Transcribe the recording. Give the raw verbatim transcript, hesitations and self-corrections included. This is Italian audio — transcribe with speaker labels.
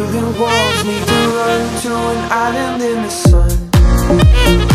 Speaker 1: the walls, need to run to an island in the sun.